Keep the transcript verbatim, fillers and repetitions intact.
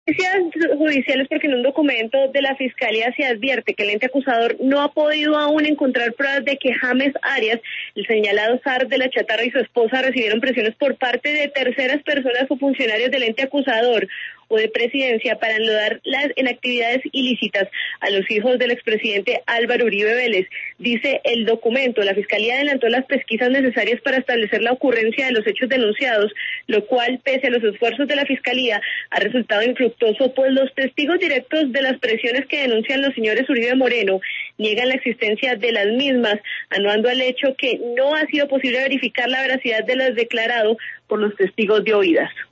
Judiciales porque en un documento de la Fiscalía se advierte que el ente acusador no ha podido aún encontrar pruebas de que James Arias, el señalado zar de la chatarra, y su esposa recibieron presiones por parte de terceras personas o funcionarios del ente acusador o de presidencia para enlodar las, en actividades ilícitas a los hijos del expresidente Álvaro Uribe Vélez. Dice el documento, la Fiscalía adelantó las pesquisas necesarias para establecer la ocurrencia de los hechos denunciados, lo cual, pese a los esfuerzos de la Fiscalía, ha resultado infructuoso, pues los testigos directos de las presiones que denuncian los señores Uribe Moreno niegan la existencia de las mismas, anuando al hecho que no ha sido posible verificar la veracidad de las declarado por los testigos de oídas.